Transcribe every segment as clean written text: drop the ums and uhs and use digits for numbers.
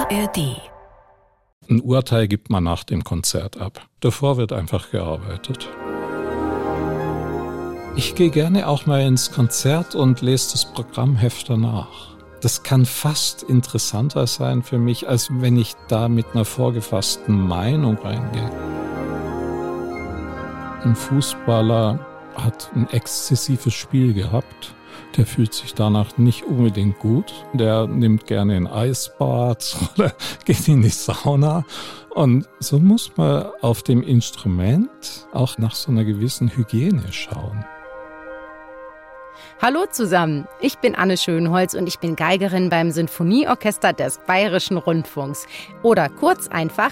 ARD. Ein Urteil gibt man nach dem Konzert ab. Davor wird einfach gearbeitet. Ich gehe gerne auch mal ins Konzert und lese das Programmheft danach. Das kann fast interessanter sein für mich, als wenn ich da mit einer vorgefassten Meinung reingehe. Ein Fußballer hat ein exzessives Spiel gehabt. Der fühlt sich danach nicht unbedingt gut. Der nimmt gerne ein Eisbad oder geht in die Sauna. Und so muss man auf dem Instrument auch nach so einer gewissen Hygiene schauen. Hallo zusammen, ich bin Anne Schönholz und ich bin Geigerin beim Sinfonieorchester des Bayerischen Rundfunks oder kurz einfach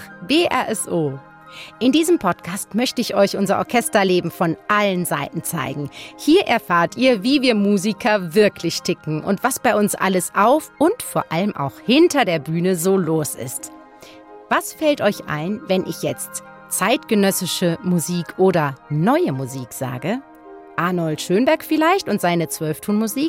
BRSO. In diesem Podcast möchte ich euch unser Orchesterleben von allen Seiten zeigen. Hier erfahrt ihr, wie wir Musiker wirklich ticken und was bei uns alles auf und vor allem auch hinter der Bühne so los ist. Was fällt euch ein, wenn ich jetzt zeitgenössische Musik oder neue Musik sage? Arnold Schönberg vielleicht und seine Zwölftonmusik?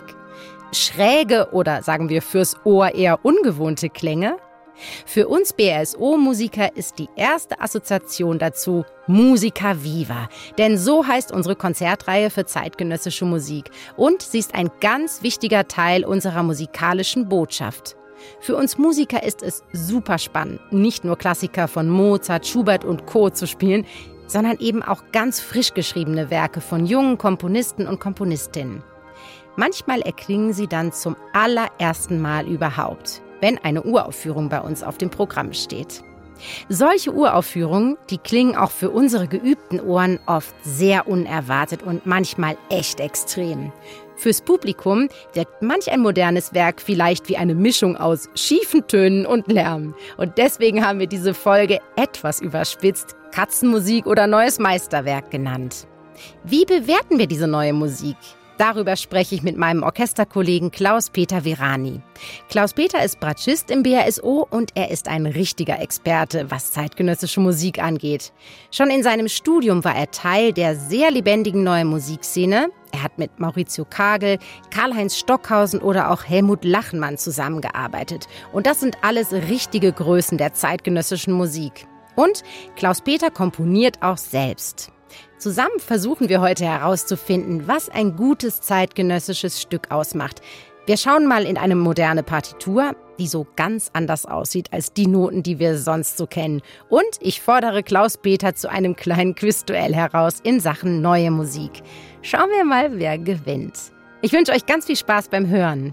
Schräge oder sagen wir fürs Ohr eher ungewohnte Klänge? Für uns BRSO-Musiker ist die erste Assoziation dazu Musica Viva. Denn so heißt unsere Konzertreihe für zeitgenössische Musik. Und sie ist ein ganz wichtiger Teil unserer musikalischen Botschaft. Für uns Musiker ist es super spannend, nicht nur Klassiker von Mozart, Schubert und Co. zu spielen, sondern eben auch ganz frisch geschriebene Werke von jungen Komponisten und Komponistinnen. Manchmal erklingen sie dann zum allerersten Mal überhaupt, wenn eine Uraufführung bei uns auf dem Programm steht. Solche Uraufführungen, die klingen auch für unsere geübten Ohren oft sehr unerwartet und manchmal echt extrem. Fürs Publikum wirkt manch ein modernes Werk vielleicht wie eine Mischung aus schiefen Tönen und Lärm. Und deswegen haben wir diese Folge etwas überspitzt Katzenmusik oder neues Meisterwerk genannt. Wie bewerten wir diese neue Musik? Darüber spreche ich mit meinem Orchesterkollegen Klaus-Peter Virani. Klaus-Peter ist Bratschist im BRSO und er ist ein richtiger Experte, was zeitgenössische Musik angeht. Schon in seinem Studium war er Teil der sehr lebendigen neuen Musikszene. Er hat mit Maurizio Kagel, Karl-Heinz Stockhausen oder auch Helmut Lachenmann zusammengearbeitet. Und das sind alles richtige Größen der zeitgenössischen Musik. Und Klaus-Peter komponiert auch selbst. Zusammen versuchen wir heute herauszufinden, was ein gutes zeitgenössisches Stück ausmacht. Wir schauen mal in eine moderne Partitur, die so ganz anders aussieht als die Noten, die wir sonst so kennen. Und ich fordere Klaus-Peter zu einem kleinen Quizduell heraus in Sachen neue Musik. Schauen wir mal, wer gewinnt. Ich wünsche euch ganz viel Spaß beim Hören.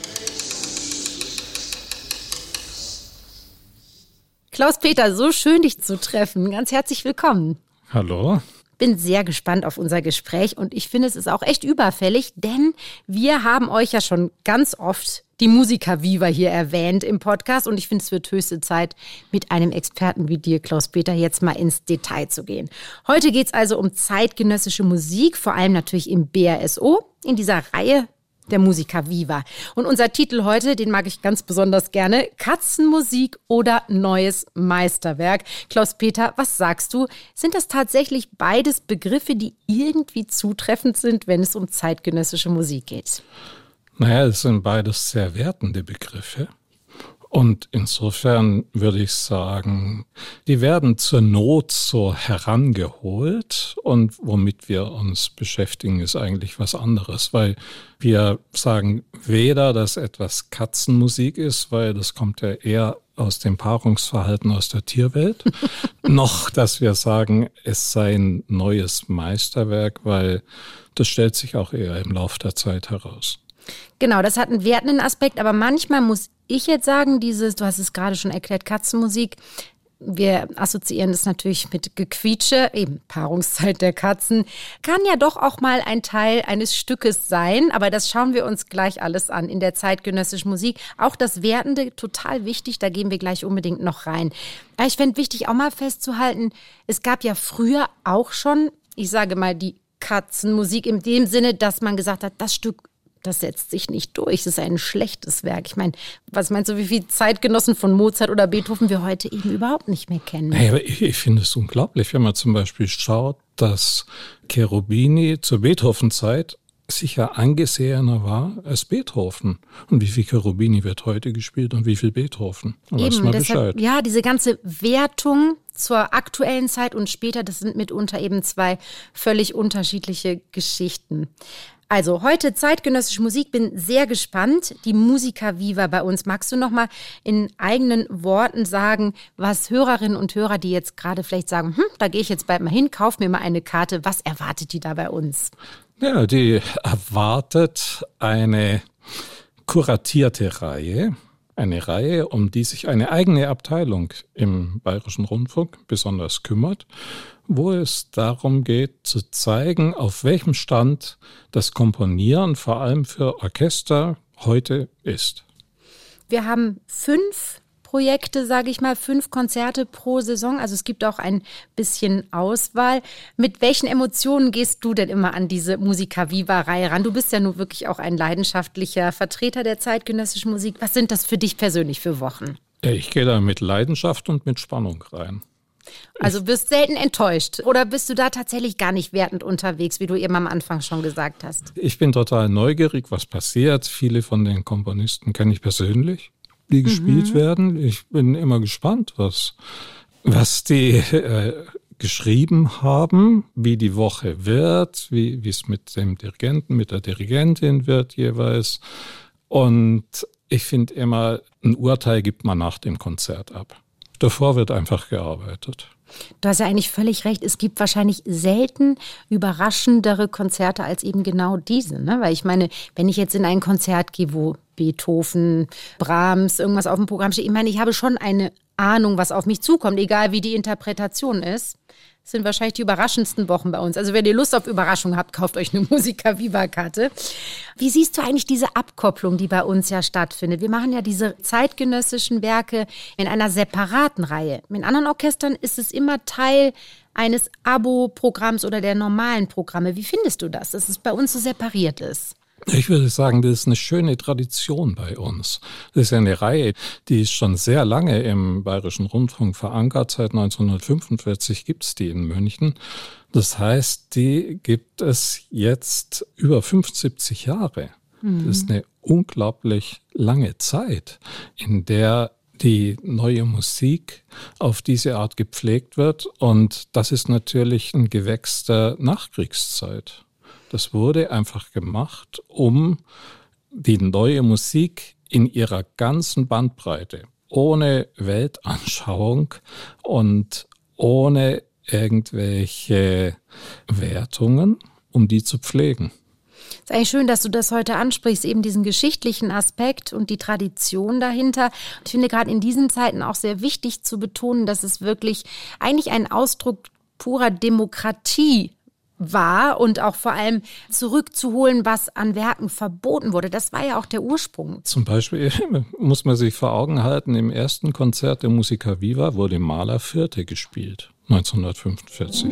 Klaus-Peter, so schön, dich zu treffen. Ganz herzlich willkommen. Hallo. Bin sehr gespannt auf unser Gespräch und ich finde, es ist auch echt überfällig, denn wir haben euch ja schon ganz oft die Musica Viva hier erwähnt im Podcast und ich finde, es wird höchste Zeit, mit einem Experten wie dir, Klaus-Peter, jetzt mal ins Detail zu gehen. Heute geht es also um zeitgenössische Musik, vor allem natürlich im BRSO, in dieser Reihe der Musica Viva. Und unser Titel heute, den mag ich ganz besonders gerne, Katzenmusik oder neues Meisterwerk. Klaus-Peter, was sagst du? Sind das tatsächlich beides Begriffe, die irgendwie zutreffend sind, wenn es um zeitgenössische Musik geht? Naja, es sind beides sehr wertende Begriffe. Und insofern würde ich sagen, die werden zur Not so herangeholt und womit wir uns beschäftigen, ist eigentlich was anderes, weil wir sagen weder, dass etwas Katzenmusik ist, weil das kommt ja eher aus dem Paarungsverhalten aus der Tierwelt, noch, dass wir sagen, es sei ein neues Meisterwerk, weil das stellt sich auch eher im Laufe der Zeit heraus. Genau, das hat einen wertenden Aspekt, aber manchmal muss ich jetzt sagen, du hast es gerade schon erklärt, Katzenmusik, wir assoziieren das natürlich mit Gequietsche, eben Paarungszeit der Katzen, kann ja doch auch mal ein Teil eines Stückes sein, aber das schauen wir uns gleich alles an in der zeitgenössischen Musik. Auch das Wertende, total wichtig, da gehen wir gleich unbedingt noch rein. Aber ich fände wichtig, auch mal festzuhalten, es gab ja früher auch schon, ich sage mal, die Katzenmusik in dem Sinne, dass man gesagt hat, das Stück, das setzt sich nicht durch. Das ist ein schlechtes Werk. Ich meine, was meinst du, wie viele Zeitgenossen von Mozart oder Beethoven wir heute eben überhaupt nicht mehr kennen? Hey, aber ich finde es unglaublich, wenn man zum Beispiel schaut, dass Cherubini zur Beethoven-Zeit sicher angesehener war als Beethoven. Und wie viel Cherubini wird heute gespielt und wie viel Beethoven? Eben, weiß man deshalb, Bescheid. ja, diese ganze Wertung zur aktuellen Zeit und später, das sind mitunter eben zwei völlig unterschiedliche Geschichten. Also heute zeitgenössische Musik, bin sehr gespannt. Die Musica Viva bei uns. Magst du noch mal in eigenen Worten sagen, was Hörerinnen und Hörer, die jetzt gerade vielleicht sagen, da gehe ich jetzt bald mal hin, kauf mir mal eine Karte, was erwartet die da bei uns? Ja, die erwartet eine kuratierte Reihe. Eine Reihe, um die sich eine eigene Abteilung im Bayerischen Rundfunk besonders kümmert, wo es darum geht, zu zeigen, auf welchem Stand das Komponieren vor allem für Orchester heute ist. Wir haben 5 Projekte, sage ich mal, 5 Konzerte pro Saison. Also es gibt auch ein bisschen Auswahl. Mit welchen Emotionen gehst du denn immer an diese Musica Viva-Reihe ran? Du bist ja nun wirklich auch ein leidenschaftlicher Vertreter der zeitgenössischen Musik. Was sind das für dich persönlich für Wochen? Ich gehe da mit Leidenschaft und mit Spannung rein. Also wirst selten enttäuscht oder bist du da tatsächlich gar nicht wertend unterwegs, wie du eben am Anfang schon gesagt hast? Ich bin total neugierig, was passiert. Viele von den Komponisten kenne ich persönlich, die gespielt werden. Ich bin immer gespannt, was die geschrieben haben, wie die Woche wird, wie es mit dem Dirigenten, mit der Dirigentin wird jeweils. Und ich finde immer, ein Urteil gibt man nach dem Konzert ab. Davor wird einfach gearbeitet. Du hast ja eigentlich völlig recht. Es gibt wahrscheinlich selten überraschendere Konzerte als eben genau diese. Ne? Weil ich meine, wenn ich jetzt in ein Konzert gehe, wo Beethoven, Brahms, irgendwas auf dem Programm steht, ich meine, ich habe schon eine Ahnung, was auf mich zukommt, egal wie die Interpretation ist. Das sind wahrscheinlich die überraschendsten Wochen bei uns. Also wenn ihr Lust auf Überraschung habt, kauft euch eine Musica Viva-Karte. Wie siehst du eigentlich diese Abkopplung, die bei uns ja stattfindet? Wir machen ja diese zeitgenössischen Werke in einer separaten Reihe. In anderen Orchestern ist es immer Teil eines Abo-Programms oder der normalen Programme. Wie findest du das, dass es bei uns so separiert ist? Ich würde sagen, das ist eine schöne Tradition bei uns. Das ist ja eine Reihe, die ist schon sehr lange im Bayerischen Rundfunk verankert. Seit 1945 gibt es die in München. Das heißt, die gibt es jetzt über 75 Jahre. Das ist eine unglaublich lange Zeit, in der die neue Musik auf diese Art gepflegt wird. Und das ist natürlich ein Gewächs der Nachkriegszeit. Das wurde einfach gemacht, um die neue Musik in ihrer ganzen Bandbreite, ohne Weltanschauung und ohne irgendwelche Wertungen, um die zu pflegen. Es ist eigentlich schön, dass du das heute ansprichst, eben diesen geschichtlichen Aspekt und die Tradition dahinter. Ich finde gerade in diesen Zeiten auch sehr wichtig zu betonen, dass es wirklich eigentlich ein Ausdruck purer Demokratie war und auch vor allem zurückzuholen, was an Werken verboten wurde. Das war ja auch der Ursprung. Zum Beispiel muss man sich vor Augen halten, im ersten Konzert der Musica Viva wurde Mahler Vierte gespielt, 1945.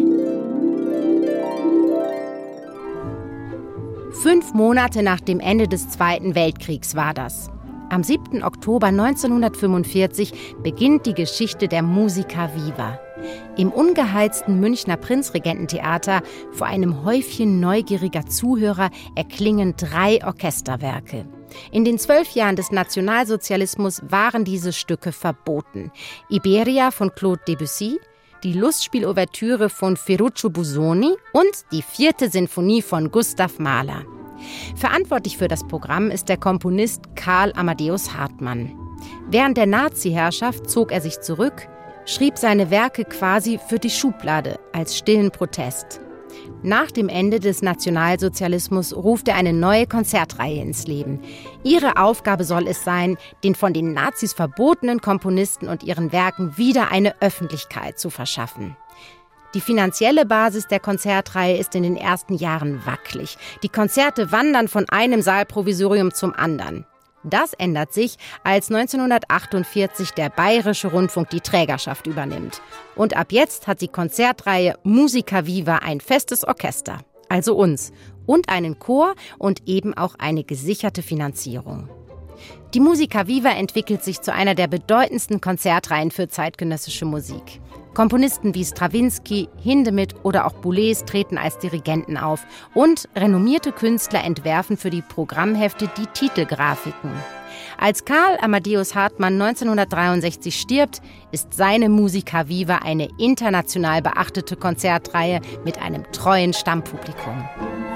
5 Monate nach dem Ende des Zweiten Weltkriegs war das. Am 7. Oktober 1945 beginnt die Geschichte der Musica Viva. Im ungeheizten Münchner Prinzregententheater vor einem Häufchen neugieriger Zuhörer erklingen 3 Orchesterwerke. In den 12 Jahren des Nationalsozialismus waren diese Stücke verboten. Iberia von Claude Debussy, die Lustspiel-Ouvertüre von Ferruccio Busoni und die 4. Sinfonie von Gustav Mahler. Verantwortlich für das Programm ist der Komponist Karl Amadeus Hartmann. Während der Nazi-Herrschaft zog er sich zurück, schrieb seine Werke quasi für die Schublade als stillen Protest. Nach dem Ende des Nationalsozialismus ruft er eine neue Konzertreihe ins Leben. Ihre Aufgabe soll es sein, den von den Nazis verbotenen Komponisten und ihren Werken wieder eine Öffentlichkeit zu verschaffen. Die finanzielle Basis der Konzertreihe ist in den ersten Jahren wackelig. Die Konzerte wandern von einem Saalprovisorium zum anderen. Das ändert sich, als 1948 der Bayerische Rundfunk die Trägerschaft übernimmt. Und ab jetzt hat die Konzertreihe Musica Viva ein festes Orchester, also uns, und einen Chor und eben auch eine gesicherte Finanzierung. Die Musica Viva entwickelt sich zu einer der bedeutendsten Konzertreihen für zeitgenössische Musik. Komponisten wie Strawinsky, Hindemith oder auch Boulez treten als Dirigenten auf. Und renommierte Künstler entwerfen für die Programmhefte die Titelgrafiken. Als Karl Amadeus Hartmann 1963 stirbt, ist seine Musica Viva eine international beachtete Konzertreihe mit einem treuen Stammpublikum.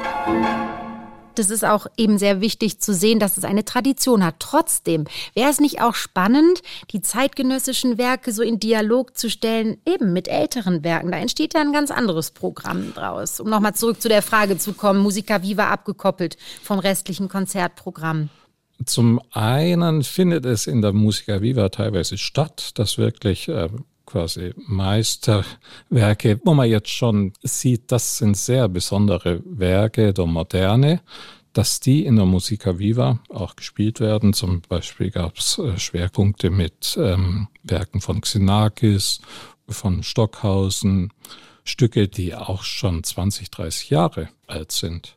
Das ist auch eben sehr wichtig zu sehen, dass es eine Tradition hat. Trotzdem wäre es nicht auch spannend, die zeitgenössischen Werke so in Dialog zu stellen, eben mit älteren Werken. Da entsteht ja ein ganz anderes Programm draus. Um nochmal zurück zu der Frage zu kommen, Musica Viva abgekoppelt vom restlichen Konzertprogramm. Zum einen findet es in der Musica Viva teilweise statt, dass wirklich quasi Meisterwerke, wo man jetzt schon sieht, das sind sehr besondere Werke der Moderne, dass die in der Musica Viva auch gespielt werden. Zum Beispiel gab es Schwerpunkte mit Werken von Xenakis, von Stockhausen, Stücke, die auch schon 20, 30 Jahre alt sind.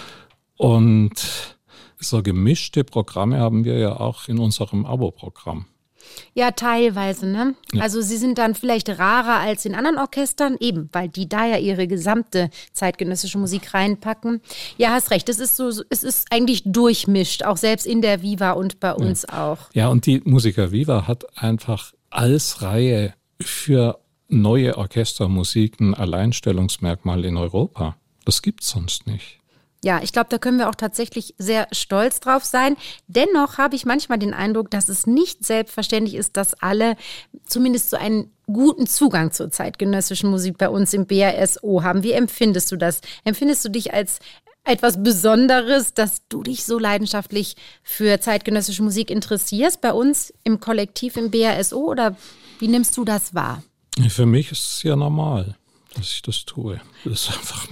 Und so gemischte Programme haben wir ja auch in unserem Abo-Programm. Ja, teilweise, ne? Ja. Also sie sind dann vielleicht rarer als in anderen Orchestern, eben, weil die da ja ihre gesamte zeitgenössische Musik reinpacken. Ja, hast recht, es ist eigentlich durchmischt, auch selbst in der Viva und bei uns auch. Ja, und die Musica Viva hat einfach als Reihe für neue Orchestermusik ein Alleinstellungsmerkmal in Europa. Das gibt's sonst nicht. Ja, ich glaube, da können wir auch tatsächlich sehr stolz drauf sein. Dennoch habe ich manchmal den Eindruck, dass es nicht selbstverständlich ist, dass alle zumindest so einen guten Zugang zur zeitgenössischen Musik bei uns im BASO haben. Wie empfindest du das? Empfindest du dich als etwas Besonderes, dass du dich so leidenschaftlich für zeitgenössische Musik interessierst bei uns im Kollektiv im BASO oder wie nimmst du das wahr? Für mich ist es ja normal, dass ich das tue. Das ist einfach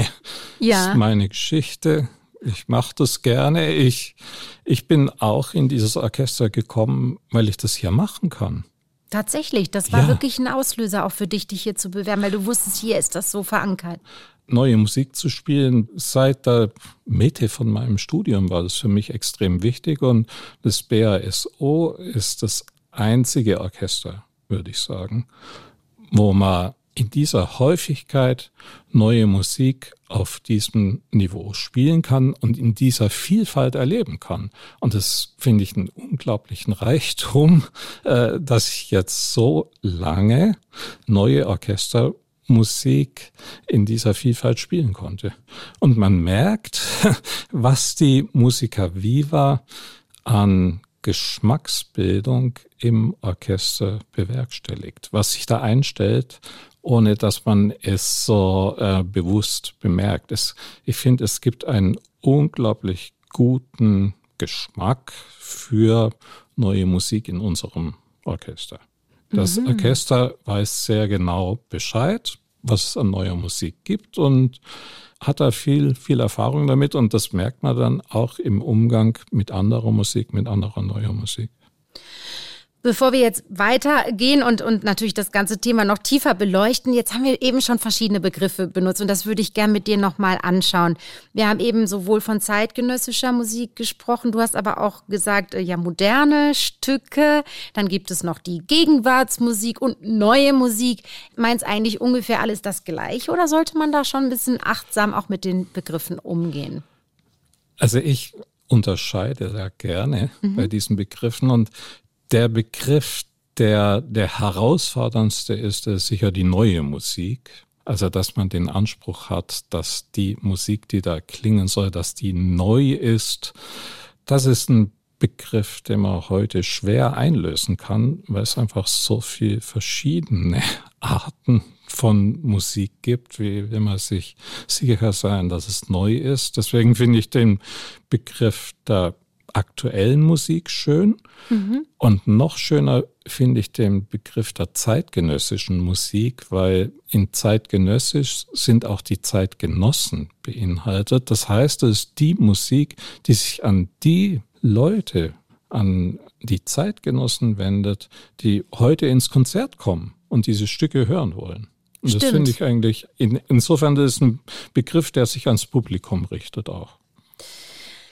meine Geschichte. Ich mache das gerne. Ich bin auch in dieses Orchester gekommen, weil ich das hier machen kann. Tatsächlich, das war wirklich ein Auslöser auch für dich, dich hier zu bewerben, weil du wusstest, hier ist das so verankert. Neue Musik zu spielen, seit der Mitte von meinem Studium war das für mich extrem wichtig. Und das BASO ist das einzige Orchester, würde ich sagen, wo man in dieser Häufigkeit neue Musik auf diesem Niveau spielen kann und in dieser Vielfalt erleben kann. Und das finde ich einen unglaublichen Reichtum, dass ich jetzt so lange neue Orchestermusik in dieser Vielfalt spielen konnte. Und man merkt, was die Musica Viva an Geschmacksbildung im Orchester bewerkstelligt, was sich da einstellt, ohne dass man es so bewusst bemerkt. Ich finde, es gibt einen unglaublich guten Geschmack für neue Musik in unserem Orchester. Das Orchester weiß sehr genau Bescheid, was es an neuer Musik gibt und hat da viel Erfahrung damit. Und das merkt man dann auch im Umgang mit anderer Musik, mit anderer neuer Musik. Bevor wir jetzt weitergehen und natürlich das ganze Thema noch tiefer beleuchten, jetzt haben wir eben schon verschiedene Begriffe benutzt und das würde ich gerne mit dir nochmal anschauen. Wir haben eben sowohl von zeitgenössischer Musik gesprochen, du hast aber auch gesagt, ja, moderne Stücke, dann gibt es noch die Gegenwartsmusik und neue Musik. Meinst eigentlich ungefähr alles das Gleiche oder sollte man da schon ein bisschen achtsam auch mit den Begriffen umgehen? Also ich unterscheide da gerne bei diesen Begriffen und der Begriff, der herausforderndste ist sicher die neue Musik. Also, dass man den Anspruch hat, dass die Musik, die da klingen soll, dass die neu ist. Das ist ein Begriff, den man heute schwer einlösen kann, weil es einfach so viel verschiedene Arten von Musik gibt. Wie will man sich sicher sein, dass es neu ist? Deswegen finde ich den Begriff der aktuellen Musik schön. Und noch schöner finde ich den Begriff der zeitgenössischen Musik, weil in zeitgenössisch sind auch die Zeitgenossen beinhaltet. Das heißt, es ist die Musik, die sich an die Leute, an die Zeitgenossen wendet, die heute ins Konzert kommen und diese Stücke hören wollen. Und das finde ich eigentlich, insofern das ist ein Begriff, der sich ans Publikum richtet auch.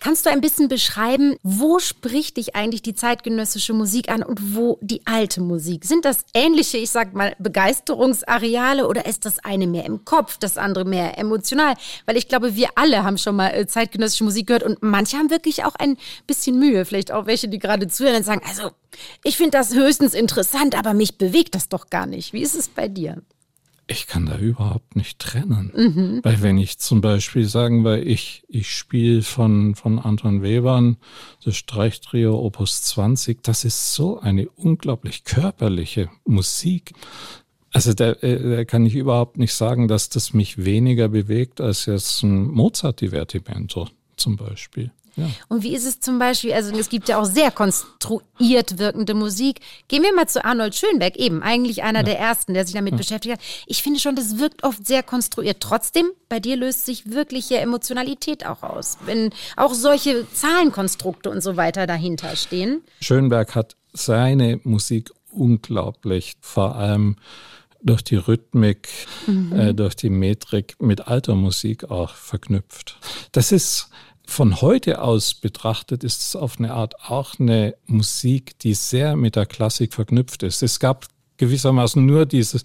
Kannst du ein bisschen beschreiben, wo spricht dich eigentlich die zeitgenössische Musik an und wo die alte Musik? Sind das ähnliche, ich sag mal, Begeisterungsareale oder ist das eine mehr im Kopf, das andere mehr emotional? Weil ich glaube, wir alle haben schon mal zeitgenössische Musik gehört und manche haben wirklich auch ein bisschen Mühe. Vielleicht auch welche, die gerade zuhören und sagen, also ich finde das höchstens interessant, aber mich bewegt das doch gar nicht. Wie ist es bei dir? Ich kann da überhaupt nicht trennen. Weil wenn ich zum Beispiel sagen wir, ich spiele von Anton Webern das Streichtrio Opus 20, das ist so eine unglaublich körperliche Musik. Also da kann ich überhaupt nicht sagen, dass das mich weniger bewegt als jetzt ein Mozart-Divertimento zum Beispiel. Ja. Und wie ist es zum Beispiel, also es gibt ja auch sehr konstruiert wirkende Musik. Gehen wir mal zu Arnold Schönberg, eben eigentlich einer der Ersten, der sich damit beschäftigt hat. Ich finde schon, das wirkt oft sehr konstruiert. Trotzdem, bei dir löst sich wirkliche Emotionalität auch aus, wenn auch solche Zahlenkonstrukte und so weiter dahinter stehen. Schönberg hat seine Musik unglaublich, vor allem durch die Rhythmik, durch die Metrik mit alter Musik auch verknüpft. Das ist von heute aus betrachtet, ist es auf eine Art auch eine Musik, die sehr mit der Klassik verknüpft ist. Es gab gewissermaßen nur dieses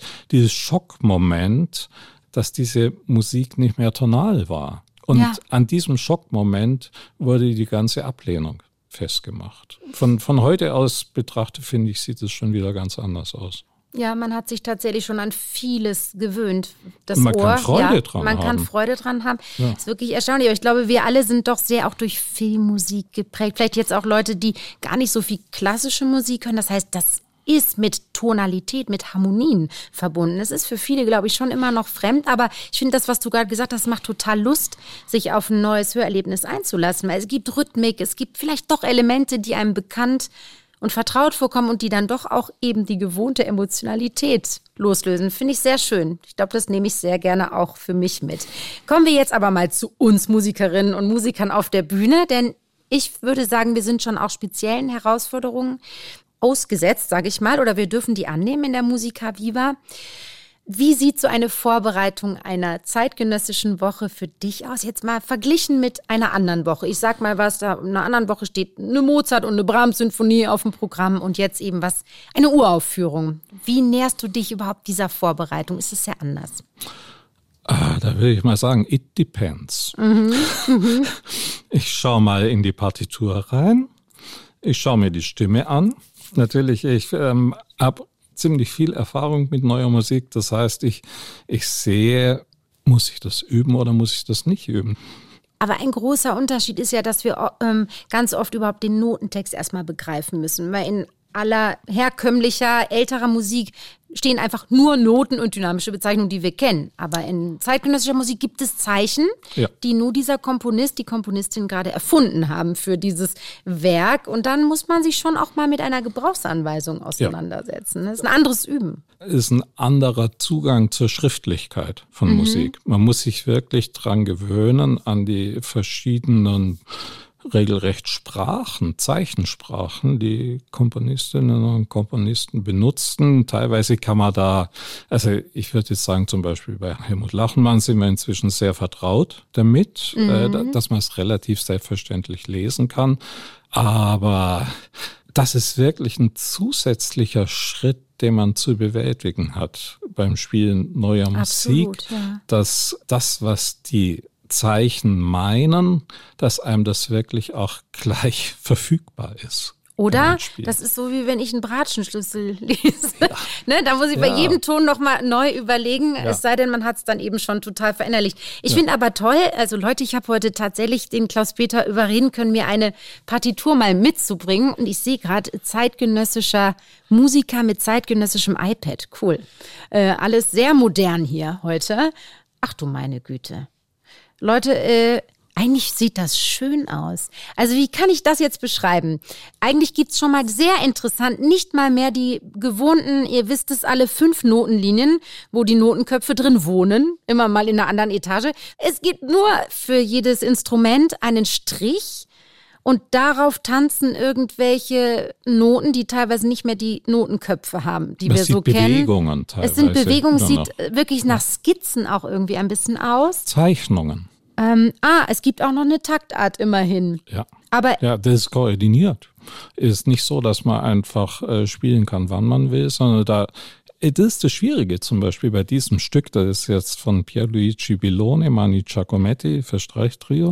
Schockmoment, dass diese Musik nicht mehr tonal war. Und an diesem Schockmoment wurde die ganze Ablehnung festgemacht. Von heute aus betrachtet, finde ich, sieht es schon wieder ganz anders aus. Ja, man hat sich tatsächlich schon an vieles gewöhnt. Das man Ohr, kann Freude dran man haben. kann Freude dran haben. Das ist wirklich erstaunlich. Aber ich glaube, wir alle sind doch sehr auch durch Filmmusik geprägt. Vielleicht jetzt auch Leute, die gar nicht so viel klassische Musik hören. Das heißt, das ist mit Tonalität, mit Harmonien verbunden. Es ist für viele, glaube ich, schon immer noch fremd. Aber ich finde, das, was du gerade gesagt hast, macht total Lust, sich auf ein neues Hörerlebnis einzulassen. Weil es gibt Rhythmik, es gibt vielleicht doch Elemente, die einem bekannt und vertraut vorkommen und die dann doch auch eben die gewohnte Emotionalität loslösen. Finde ich sehr schön. Ich glaube, das nehme ich sehr gerne auch für mich mit. Kommen wir jetzt aber mal zu uns Musikerinnen und Musikern auf der Bühne, denn ich würde sagen, wir sind schon auch speziellen Herausforderungen ausgesetzt, sage ich mal, oder wir dürfen die annehmen in der Musica Viva. Wie sieht so eine Vorbereitung einer zeitgenössischen Woche für dich aus? Jetzt mal verglichen mit einer anderen Woche. Ich sag mal, was da in einer anderen Woche steht, eine Mozart- und eine Brahms-Symphonie auf dem Programm und jetzt eben eine Uraufführung. Wie näherst du dich überhaupt dieser Vorbereitung? Ist es sehr anders? Da würde ich mal sagen, it depends. Ich schaue mal in die Partitur rein. Ich schaue mir die Stimme an. Natürlich, ich habe ziemlich viel Erfahrung mit neuer Musik. Das heißt, ich sehe, muss ich das üben oder muss ich das nicht üben? Aber ein großer Unterschied ist ja, dass wir ganz oft überhaupt den Notentext erstmal begreifen müssen. Weil in aller herkömmlicher, älterer Musik stehen einfach nur Noten und dynamische Bezeichnungen, die wir kennen. Aber in zeitgenössischer Musik gibt es Zeichen, die nur dieser Komponist, die Komponistin gerade erfunden haben für dieses Werk. Und dann muss man sich schon auch mal mit einer Gebrauchsanweisung auseinandersetzen. Das ist ein anderes Üben. Es ist ein anderer Zugang zur Schriftlichkeit von Musik. Man muss sich wirklich dran gewöhnen, an die verschiedenen regelrecht Sprachen, Zeichensprachen, die Komponistinnen und Komponisten benutzten. Teilweise kann man da, also ich würde jetzt sagen, zum Beispiel bei Helmut Lachenmann sind wir inzwischen sehr vertraut damit, dass man es relativ selbstverständlich lesen kann. Aber das ist wirklich ein zusätzlicher Schritt, den man zu bewältigen hat beim Spielen neuer Musik, dass das, was die Zeichen meinen, dass einem das wirklich auch gleich verfügbar ist. Oder? Das ist so, wie wenn ich einen Bratschenschlüssel lese. Ne, da muss ich bei jedem Ton nochmal neu überlegen, es sei denn, man hat es dann eben schon total verinnerlicht. Ich finde aber toll, also Leute, ich habe heute tatsächlich den Klaus-Peter überreden können, mir eine Partitur mal mitzubringen. Und ich sehe gerade zeitgenössischer Musiker mit zeitgenössischem iPad. Cool. Alles sehr modern hier heute. Ach du meine Güte. Leute, eigentlich sieht das schön aus. Also wie kann ich das jetzt beschreiben? Eigentlich gibt's schon mal sehr interessant, nicht mal mehr die gewohnten, ihr wisst es alle, 5 Notenlinien, wo die Notenköpfe drin wohnen, immer mal in einer anderen Etage. Es gibt nur für jedes Instrument einen Strich und darauf tanzen irgendwelche Noten, die teilweise nicht mehr die Notenköpfe haben, die wir so kennen. Bewegungen teilweise. Es sind Bewegungen, sieht wirklich nach Skizzen auch irgendwie ein bisschen aus. Zeichnungen. Es gibt auch noch eine Taktart immerhin. Ja. Aber ja, das ist koordiniert. Ist nicht so, dass man einfach spielen kann, wann man will, sondern das ist das Schwierige zum Beispiel bei diesem Stück, das ist jetzt von Pierluigi Billone, Mani Giacometti für Streichtrio.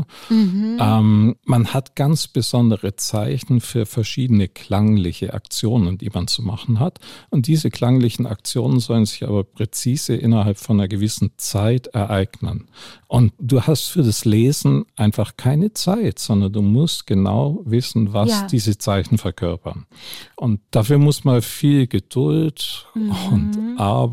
Man hat ganz besondere Zeichen für verschiedene klangliche Aktionen, die man zu machen hat. Und diese klanglichen Aktionen sollen sich aber präzise innerhalb von einer gewissen Zeit ereignen. Und du hast für das Lesen einfach keine Zeit, sondern du musst genau wissen, was diese Zeichen verkörpern. Und dafür muss man viel Geduld und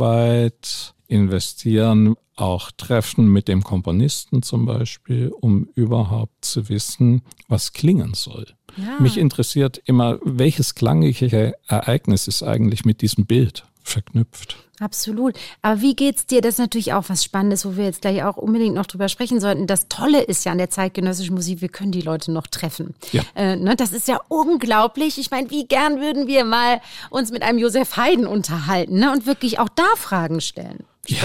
Arbeit investieren, auch Treffen mit dem Komponisten zum Beispiel, um überhaupt zu wissen, was klingen soll. Ja. Mich interessiert immer, welches klangliche Ereignis ist eigentlich mit diesem Bild verknüpft. Absolut. Aber wie geht's dir? Das ist natürlich auch was Spannendes, wo wir jetzt gleich auch unbedingt noch drüber sprechen sollten. Das Tolle ist ja an der zeitgenössischen Musik, wir können die Leute noch treffen. Ja. Das ist ja unglaublich. Ich meine, wie gern würden wir mal uns mit einem Josef Haydn unterhalten, ne? Und wirklich auch da Fragen stellen.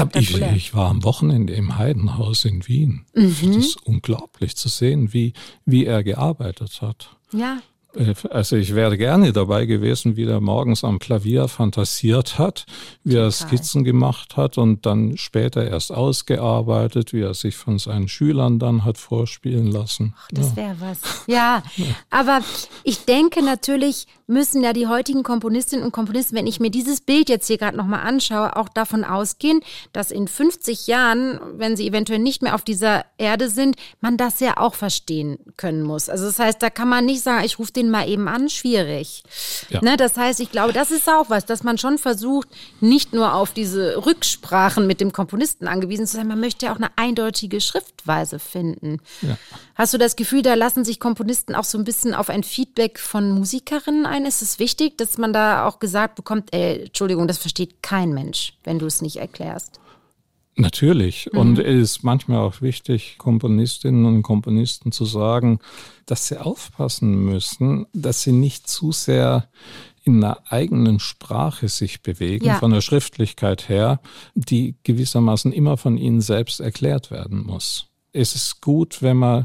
Ich war am Wochenende im Haydn-Haus in Wien. Das ist unglaublich zu sehen, wie er gearbeitet hat. Ja. Also ich wäre gerne dabei gewesen, wie er morgens am Klavier fantasiert hat, wie er Skizzen gemacht hat und dann später erst ausgearbeitet, wie er sich von seinen Schülern dann hat vorspielen lassen. Ach, das wäre was. Ja, aber ich denke natürlich müssen ja die heutigen Komponistinnen und Komponisten, wenn ich mir dieses Bild jetzt hier gerade nochmal anschaue, auch davon ausgehen, dass in 50 Jahren, wenn sie eventuell nicht mehr auf dieser Erde sind, man das ja auch verstehen können muss. Also das heißt, da kann man nicht sagen, ich rufe den mal eben an, schwierig. Ja. Ne, das heißt, ich glaube, das ist auch was, dass man schon versucht, nicht nur auf diese Rücksprachen mit dem Komponisten angewiesen zu sein, man möchte ja auch eine eindeutige Schriftweise finden. Ja. Hast du das Gefühl, da lassen sich Komponisten auch so ein bisschen auf ein Feedback von Musikerinnen ein? Ist es wichtig, dass man da auch gesagt bekommt, Entschuldigung, das versteht kein Mensch, wenn du es nicht erklärst? Natürlich. Und es ist manchmal auch wichtig, Komponistinnen und Komponisten zu sagen, dass sie aufpassen müssen, dass sie nicht zu sehr in einer eigenen Sprache sich bewegen, von der Schriftlichkeit her, die gewissermaßen immer von ihnen selbst erklärt werden muss. Es ist gut, wenn man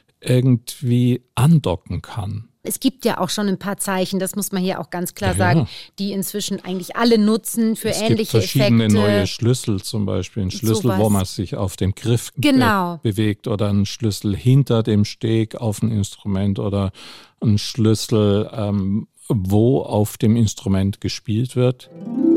irgendwie andocken kann. Es gibt ja auch schon ein paar Zeichen, das muss man hier auch ganz klar sagen, die inzwischen eigentlich alle nutzen für ähnliche Effekte. Es gibt verschiedene neue Schlüssel, zum Beispiel ein Schlüssel, wo man sich auf dem Griff bewegt oder ein Schlüssel hinter dem Steg auf ein Instrument oder ein Schlüssel, wo auf dem Instrument gespielt wird.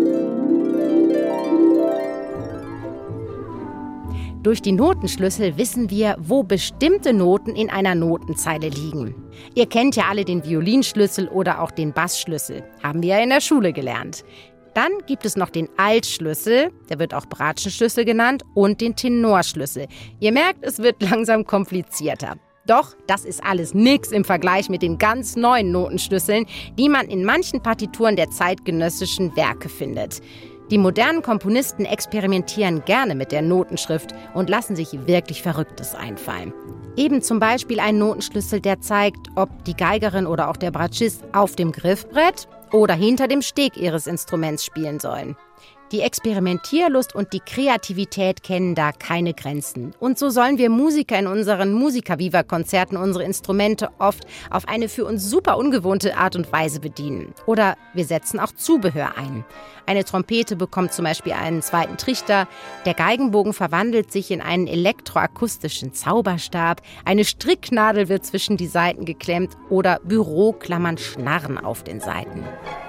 Durch die Notenschlüssel wissen wir, wo bestimmte Noten in einer Notenzeile liegen. Ihr kennt ja alle den Violinschlüssel oder auch den Bassschlüssel. Haben wir ja in der Schule gelernt. Dann gibt es noch den Altschlüssel, der wird auch Bratschenschlüssel genannt, und den Tenorschlüssel. Ihr merkt, es wird langsam komplizierter. Doch das ist alles nix im Vergleich mit den ganz neuen Notenschlüsseln, die man in manchen Partituren der zeitgenössischen Werke findet. Die modernen Komponisten experimentieren gerne mit der Notenschrift und lassen sich wirklich Verrücktes einfallen. Eben zum Beispiel ein Notenschlüssel, der zeigt, ob die Geigerin oder auch der Bratschist auf dem Griffbrett oder hinter dem Steg ihres Instruments spielen sollen. Die Experimentierlust und die Kreativität kennen da keine Grenzen. Und so sollen wir Musiker in unseren Musica-Viva-Konzerten unsere Instrumente oft auf eine für uns super ungewohnte Art und Weise bedienen. Oder wir setzen auch Zubehör ein. Eine Trompete bekommt zum Beispiel einen zweiten Trichter, der Geigenbogen verwandelt sich in einen elektroakustischen Zauberstab, eine Stricknadel wird zwischen die Saiten geklemmt oder Büroklammern schnarren auf den Saiten.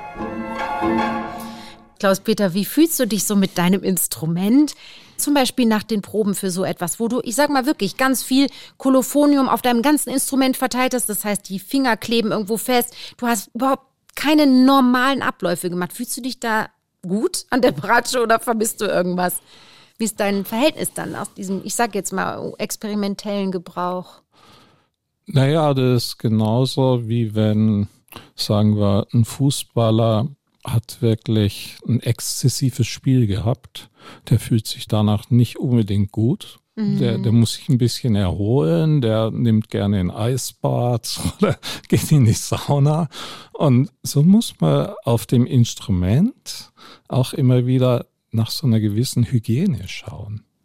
Klaus-Peter, wie fühlst du dich so mit deinem Instrument? Zum Beispiel nach den Proben für so etwas, wo du, ich sag mal wirklich, ganz viel Kolophonium auf deinem ganzen Instrument verteilt hast. Das heißt, die Finger kleben irgendwo fest. Du hast überhaupt keine normalen Abläufe gemacht. Fühlst du dich da gut an der Bratsche oder vermisst du irgendwas? Wie ist dein Verhältnis dann aus diesem, ich sag jetzt mal, experimentellen Gebrauch? Naja, das ist genauso wie wenn, sagen wir, ein Fußballer hat wirklich ein exzessives Spiel gehabt. Der fühlt sich danach nicht unbedingt gut. Der muss sich ein bisschen erholen, der nimmt gerne ein Eisbad oder geht in die Sauna. Und so muss man auf dem Instrument auch immer wieder nach so einer gewissen Hygiene schauen.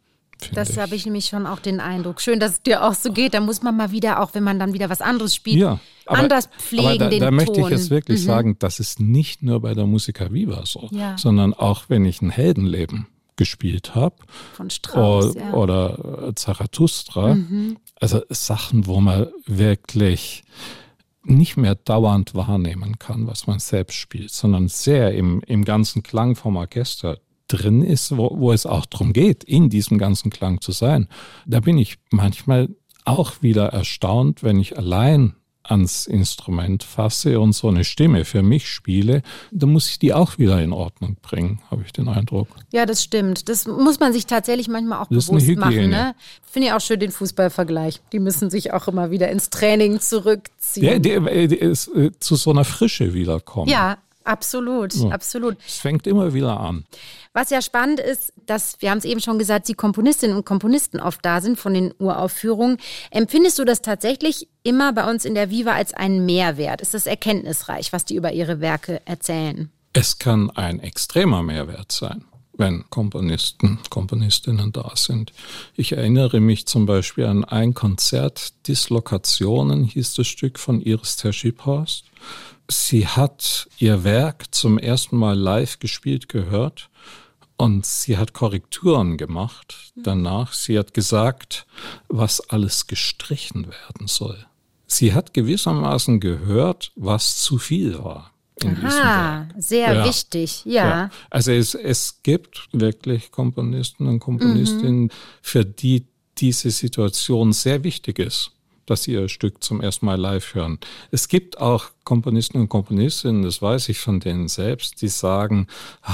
Das habe ich nämlich schon auch den Eindruck. Schön, dass es dir auch so geht. Da muss man mal wieder, auch wenn man dann wieder was anderes spielt, anders pflegen, aber den da Ton. möchte ich jetzt wirklich sagen, das ist nicht nur bei der Musica Viva so, sondern auch wenn ich ein Heldenleben gespielt habe von Strauss, oder Zarathustra, also Sachen, wo man wirklich nicht mehr dauernd wahrnehmen kann, was man selbst spielt, sondern sehr im ganzen Klang vom Orchester drin ist, wo es auch darum geht, in diesem ganzen Klang zu sein. Da bin ich manchmal auch wieder erstaunt, wenn ich allein ans Instrument fasse und so eine Stimme für mich spiele, dann muss ich die auch wieder in Ordnung bringen, habe ich den Eindruck. Ja, das stimmt. Das muss man sich tatsächlich manchmal auch bewusst machen. Ne? Finde ich auch schön den Fußballvergleich. Die müssen sich auch immer wieder ins Training zurückziehen. Die ist zu so einer Frische wiederkommen. Ja, absolut, absolut. Es fängt immer wieder an. Was ja spannend ist, dass, wir haben es eben schon gesagt, die Komponistinnen und Komponisten oft da sind von den Uraufführungen. Empfindest du das tatsächlich immer bei uns in der Viva als einen Mehrwert? Ist das erkenntnisreich, was die über ihre Werke erzählen? Es kann ein extremer Mehrwert sein, wenn Komponisten, Komponistinnen da sind. Ich erinnere mich zum Beispiel an ein Konzert, Dislokationen hieß das Stück von Iris Terschiephorst. Sie hat ihr Werk zum ersten Mal live gespielt gehört und sie hat Korrekturen gemacht danach. Sie hat gesagt, was alles gestrichen werden soll. Sie hat gewissermaßen gehört, was zu viel war. Aha, sehr wichtig, ja. Also es gibt wirklich Komponisten und Komponistinnen, für die diese Situation sehr wichtig ist, dass sie ihr Stück zum ersten Mal live hören. Es gibt auch Komponisten und Komponistinnen, das weiß ich von denen selbst, die sagen,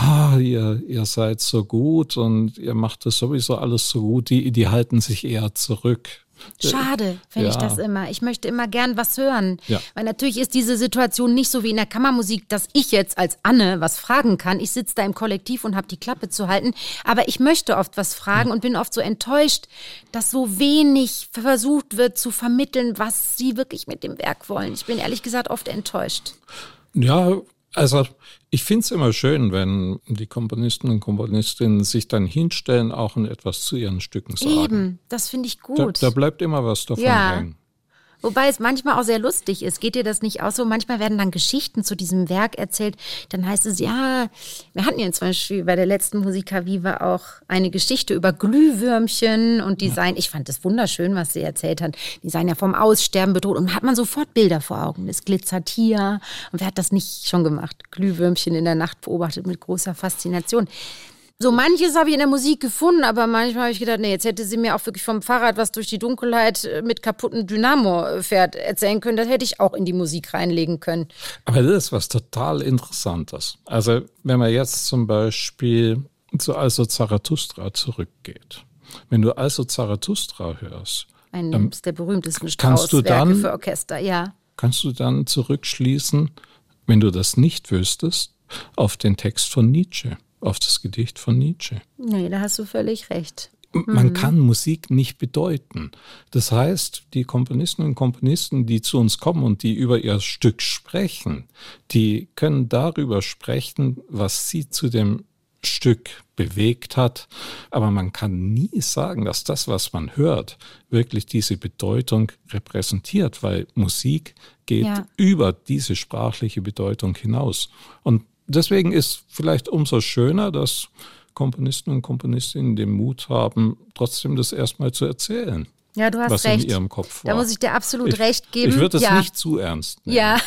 ihr seid so gut und ihr macht das sowieso alles so gut, die halten sich eher zurück. Schade, finde ich das immer. Ich möchte immer gern was hören. Ja. Weil natürlich ist diese Situation nicht so wie in der Kammermusik, dass ich jetzt als Anne was fragen kann. Ich sitze da im Kollektiv und habe die Klappe zu halten. Aber ich möchte oft was fragen und bin oft so enttäuscht, dass so wenig versucht wird zu vermitteln, was sie wirklich mit dem Werk wollen. Ich bin ehrlich gesagt oft enttäuscht. Ja, also ich finde es immer schön, wenn die Komponisten und Komponistinnen sich dann hinstellen, auch und etwas zu ihren Stücken sagen. Eben, das finde ich gut. Da bleibt immer was davon hängen. Wobei es manchmal auch sehr lustig ist. Geht dir das nicht auch so? Manchmal werden dann Geschichten zu diesem Werk erzählt. Dann heißt es, wir hatten ja zum Beispiel bei der letzten Musica Viva auch eine Geschichte über Glühwürmchen und die seien, ich fand das wunderschön, was sie erzählt hat, die seien ja vom Aussterben bedroht und hat man sofort Bilder vor Augen. Es glitzert hier und wer hat das nicht schon gemacht? Glühwürmchen in der Nacht beobachtet mit großer Faszination. So manches habe ich in der Musik gefunden, aber manchmal habe ich gedacht, nee, jetzt hätte sie mir auch wirklich vom Fahrrad, was durch die Dunkelheit mit kaputten Dynamo fährt, erzählen können. Das hätte ich auch in die Musik reinlegen können. Aber das ist was total Interessantes. Also wenn man jetzt zum Beispiel zu Also Zarathustra zurückgeht. Wenn du Also Zarathustra hörst. Eines der berühmtesten Strauss-Werke für Orchester, ja. Kannst du dann zurückschließen, wenn du das nicht wüsstest, auf den Text von Nietzsche. Auf das Gedicht von Nietzsche. Nee, da hast du völlig recht. Man kann Musik nicht bedeuten. Das heißt, die Komponisten und Komponisten, die zu uns kommen und die über ihr Stück sprechen, die können darüber sprechen, was sie zu dem Stück bewegt hat. Aber man kann nie sagen, dass das, was man hört, wirklich diese Bedeutung repräsentiert, weil Musik geht über diese sprachliche Bedeutung hinaus. Und deswegen ist vielleicht umso schöner, dass Komponisten und Komponistinnen den Mut haben, trotzdem das erstmal zu erzählen. Ja, du hast was recht. In ihrem Kopf war. Da muss ich dir absolut recht geben. Ich würde das nicht zu ernst nehmen. Ja,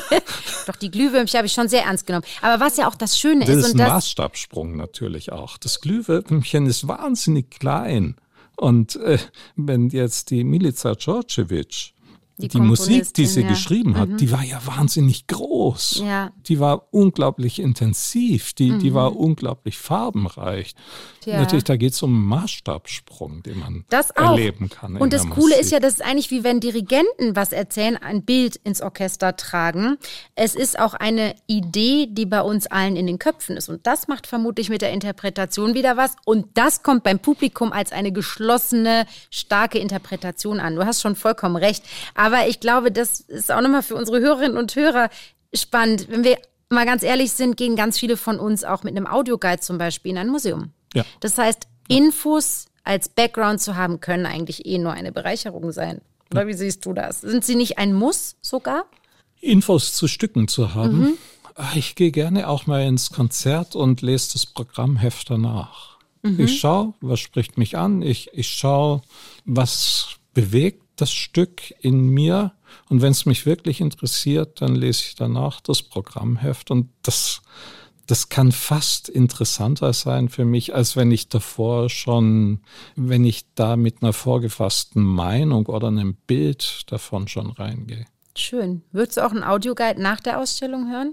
doch die Glühwürmchen habe ich schon sehr ernst genommen. Aber was ja auch das Schöne ist. Das ist ein Maßstabssprung natürlich auch. Das Glühwürmchen ist wahnsinnig klein. Und wenn jetzt die Milica Djordjevic die Musik, die sie geschrieben hat, die war ja wahnsinnig groß. Ja. Die war unglaublich intensiv, die war unglaublich farbenreich. Ja. Natürlich, da geht es um einen Maßstabssprung, den man erleben kann. Und das Coole ist ja, das ist eigentlich wie wenn Dirigenten was erzählen, ein Bild ins Orchester tragen. Es ist auch eine Idee, die bei uns allen in den Köpfen ist. Und das macht vermutlich mit der Interpretation wieder was. Und das kommt beim Publikum als eine geschlossene, starke Interpretation an. Du hast schon vollkommen recht. Aber ich glaube, das ist auch nochmal für unsere Hörerinnen und Hörer spannend. Wenn wir mal ganz ehrlich sind, gehen ganz viele von uns auch mit einem Audioguide zum Beispiel in ein Museum. Ja. Das heißt, Infos als Background zu haben, können eigentlich nur eine Bereicherung sein. Oder wie siehst du das? Sind sie nicht ein Muss sogar? Infos zu Stücken zu haben. Ich gehe gerne auch mal ins Konzert und lese das Programmheft danach. Ich schaue, was spricht mich an. Ich schaue, was bewegt das Stück in mir. Und wenn es mich wirklich interessiert, dann lese ich danach das Programmheft. Und das kann fast interessanter sein für mich, als wenn ich davor schon, wenn ich da mit einer vorgefassten Meinung oder einem Bild davon schon reingehe. Schön. Würdest du auch einen Audioguide nach der Ausstellung hören?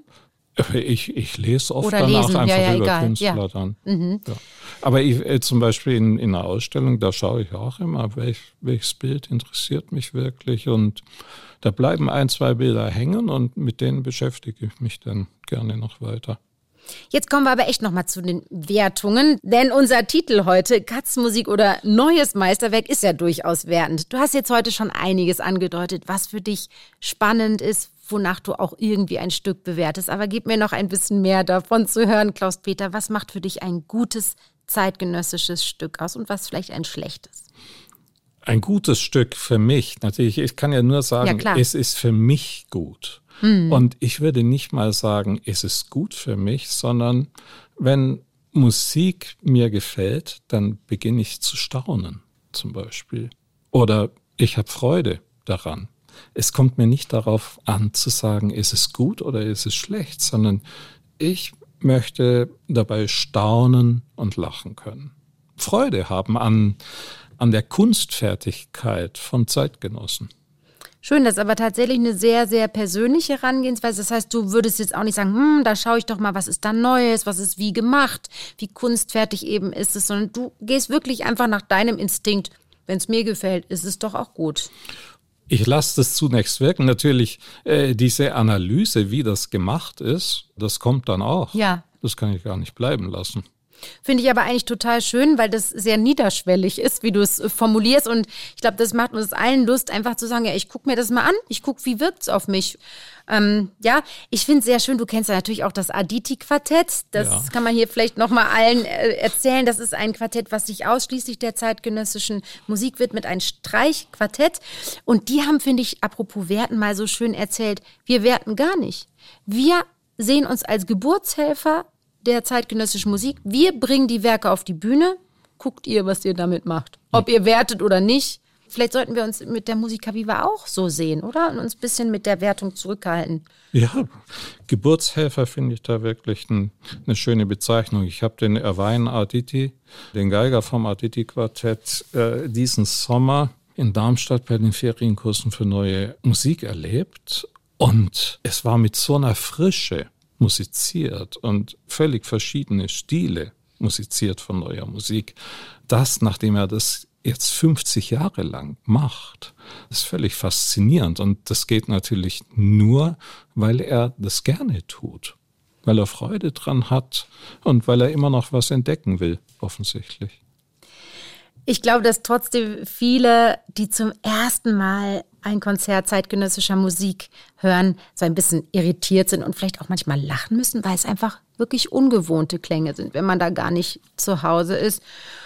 Ich lese oft oder danach lesen. einfach über egal. Künstler dann. Ja. Aber zum Beispiel in einer Ausstellung, da schaue ich auch immer, welches Bild interessiert mich wirklich. Und da bleiben 1, 2 Bilder hängen und mit denen beschäftige ich mich dann gerne noch weiter. Jetzt kommen wir aber echt nochmal zu den Wertungen, denn unser Titel heute, Katzenmusik oder neues Meisterwerk, ist ja durchaus wertend. Du hast jetzt heute schon einiges angedeutet, was für dich spannend ist, wonach du auch irgendwie ein Stück bewertest. Aber gib mir noch ein bisschen mehr davon zu hören, Klaus-Peter. Was macht für dich ein gutes zeitgenössisches Stück aus und was vielleicht ein schlechtes? Ein gutes Stück für mich, natürlich, ich kann ja nur sagen, es ist für mich gut. Und ich würde nicht mal sagen, es ist gut für mich, sondern wenn Musik mir gefällt, dann beginne ich zu staunen zum Beispiel. Oder ich habe Freude daran. Es kommt mir nicht darauf an zu sagen, ist es gut oder ist es schlecht, sondern ich möchte dabei staunen und lachen können. Freude haben an der Kunstfertigkeit von Zeitgenossen. Schön, das ist aber tatsächlich eine sehr, sehr persönliche Herangehensweise. Das heißt, du würdest jetzt auch nicht sagen, da schaue ich doch mal, was ist da Neues, was ist wie gemacht, wie kunstfertig eben ist es, sondern du gehst wirklich einfach nach deinem Instinkt. Wenn es mir gefällt, ist es doch auch gut. Ich lasse das zunächst wirken. Natürlich, diese Analyse, wie das gemacht ist, das kommt dann auch. Ja. Das kann ich gar nicht bleiben lassen. Finde ich aber eigentlich total schön, weil das sehr niederschwellig ist, wie du es formulierst. Und ich glaube, das macht uns allen Lust, einfach zu sagen, ja, ich gucke mir das mal an. Ich gucke, wie wirkt es auf mich. Ich finde es sehr schön, du kennst ja natürlich auch das Aditi-Quartett. Das kann man hier vielleicht nochmal allen erzählen. Das ist ein Quartett, was sich ausschließlich der zeitgenössischen Musik widmet, ein Streichquartett. Und die haben, finde ich, apropos Werten, mal so schön erzählt, wir werten gar nicht. Wir sehen uns als Geburtshelfer der zeitgenössischen Musik. Wir bringen die Werke auf die Bühne. Guckt ihr, was ihr damit macht. Ob ihr wertet oder nicht. Vielleicht sollten wir uns mit der Musica Viva auch so sehen, oder? Und uns ein bisschen mit der Wertung zurückhalten. Ja, Geburtshelfer finde ich da wirklich eine schöne Bezeichnung. Ich habe den Erwein Arditi, den Geiger vom Arditi-Quartett, diesen Sommer in Darmstadt bei den Ferienkursen für neue Musik erlebt. Und es war mit so einer Frische musiziert und völlig verschiedene Stile musiziert von neuer Musik. Das, nachdem er das jetzt 50 Jahre lang macht, ist völlig faszinierend. Und das geht natürlich nur, weil er das gerne tut, weil er Freude dran hat und weil er immer noch was entdecken will, offensichtlich. Ich glaube, dass trotzdem viele, die zum ersten Mal ein Konzert zeitgenössischer Musik hören, so ein bisschen irritiert sind und vielleicht auch manchmal lachen müssen, weil es einfach wirklich ungewohnte Klänge sind, wenn man da gar nicht zu Hause ist.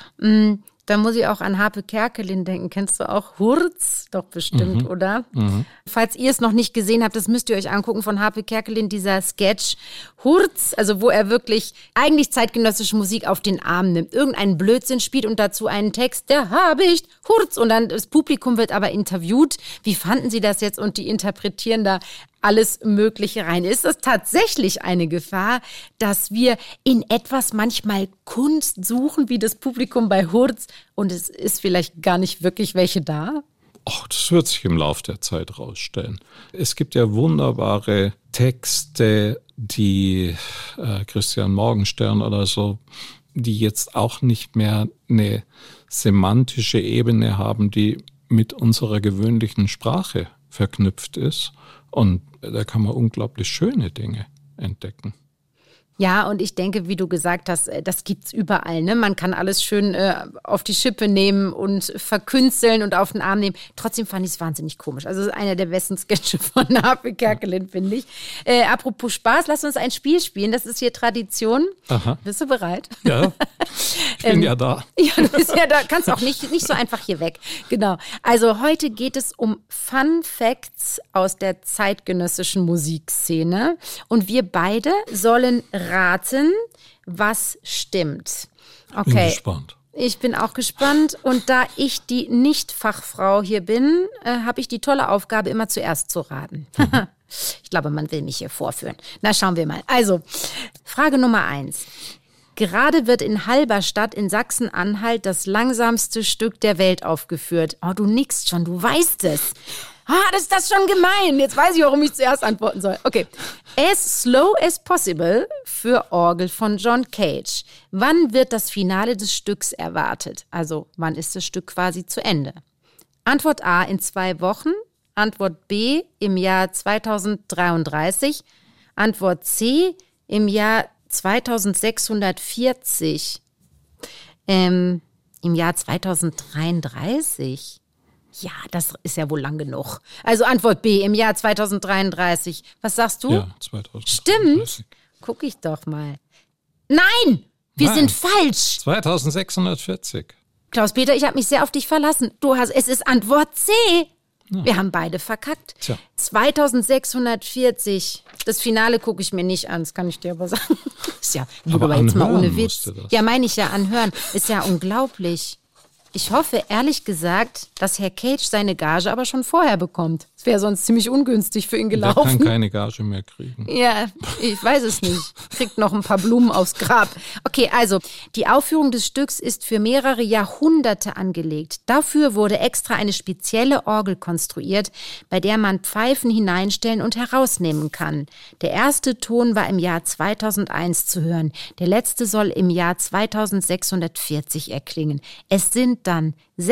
Da muss ich auch an Harpe Kerkeling denken. Kennst du auch Hurz? Doch bestimmt, oder? Falls ihr es noch nicht gesehen habt, das müsst ihr euch angucken von Harpe Kerkeling, dieser Sketch Hurz, also wo er wirklich eigentlich zeitgenössische Musik auf den Arm nimmt, irgendeinen Blödsinn spielt und dazu einen Text, der Habicht, Hurz, und dann das Publikum wird aber interviewt. Wie fanden sie das jetzt? Und die interpretieren da alles Mögliche rein. Ist es tatsächlich eine Gefahr, dass wir in etwas manchmal Kunst suchen, wie das Publikum bei Hurz, und es ist vielleicht gar nicht wirklich welche da? Das wird sich im Laufe der Zeit rausstellen. Es gibt ja wunderbare Texte, die Christian Morgenstern oder so, die jetzt auch nicht mehr eine semantische Ebene haben, die mit unserer gewöhnlichen Sprache verknüpft ist. Und da kann man unglaublich schöne Dinge entdecken. Ja, und ich denke, wie du gesagt hast, das gibt's überall, ne? Man kann alles schön auf die Schippe nehmen und verkünsteln und auf den Arm nehmen. Trotzdem fand ich es wahnsinnig komisch. Also das ist einer der besten Sketche von Harpe Kerkeling, finde ich. Apropos Spaß, lass uns ein Spiel spielen. Das ist hier Tradition. Aha. Bist du bereit? Ja. Ich bin ja da. Ja, du bist ja da, kannst auch nicht so einfach hier weg. Genau. Also heute geht es um Fun Facts aus der zeitgenössischen Musikszene. Und wir beide sollen raten, was stimmt. Okay. Bin gespannt. Ich bin auch gespannt. Und da ich die Nicht-Fachfrau hier bin, habe ich die tolle Aufgabe, immer zuerst zu raten. Ich glaube, man will mich hier vorführen. Na, schauen wir mal. Also, Frage Nummer 1. Gerade wird in Halberstadt in Sachsen-Anhalt das langsamste Stück der Welt aufgeführt. Oh, du nickst schon, du weißt es. Das ist das schon gemein. Jetzt weiß ich, warum ich zuerst antworten soll. Okay. As Slow as Possible für Orgel von John Cage. Wann wird das Finale des Stücks erwartet? Also, wann ist das Stück quasi zu Ende? Antwort A, in 2 Wochen. Antwort B, im Jahr 2033. Antwort C, im Jahr 2640. Im Jahr 2033. Ja, das ist ja wohl lang genug. Also Antwort B, im Jahr 2033. Was sagst du? Ja, 2033. Stimmt. Guck ich doch mal. Nein, wir sind falsch. 2640. Klaus-Peter, ich habe mich sehr auf dich verlassen. Es ist Antwort C. Ja. Wir haben beide verkackt. Tja. 2640. Das Finale gucke ich mir nicht an, das kann ich dir aber sagen. Ist ja, aber jetzt mal ohne Witz. Ja, meine ich ja, anhören. Ist ja unglaublich. Ich hoffe, ehrlich gesagt, dass Herr Cage seine Gage aber schon vorher bekommt. Es wäre sonst ziemlich ungünstig für ihn gelaufen. Der kann keine Gage mehr kriegen. Ja, ich weiß es nicht. Kriegt noch ein paar Blumen aufs Grab. Okay, also, die Aufführung des Stücks ist für mehrere Jahrhunderte angelegt. Dafür wurde extra eine spezielle Orgel konstruiert, bei der man Pfeifen hineinstellen und herausnehmen kann. Der erste Ton war im Jahr 2001 zu hören. Der letzte soll im Jahr 2640 erklingen. Es sind dann